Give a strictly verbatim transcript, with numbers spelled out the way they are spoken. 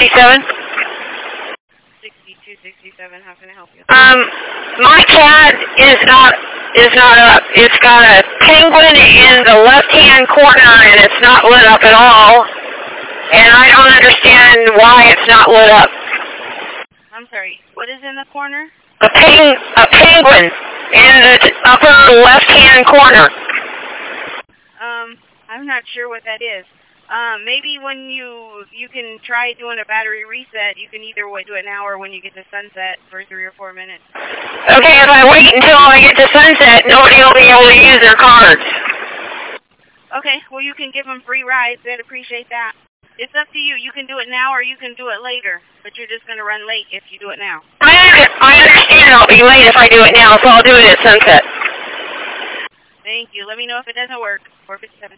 sixty-seven? sixty-two sixty-seven, how can I help you? Um, my cat is not, is not up. It's got a penguin in the left-hand corner, and it's not lit up at all. And I don't understand why it's not lit up. I'm sorry, what is in the corner? A peng, a penguin in the upper left-hand corner. Um, I'm not sure what that is. Um, maybe when you you can try doing a battery reset, you can either wait do it now or when you get to sunset for three or four minutes. Okay, if I wait until I get to sunset, nobody will be able to use their cards. Okay, well you can give them free rides. They'd appreciate that. It's up to you. You can do it now or you can do it later, but you're just going to run late if you do it now. I, under, I understand I'll be late if I do it now, so I'll do it at sunset. Thank you. Let me know if it doesn't work. four fifty-seven.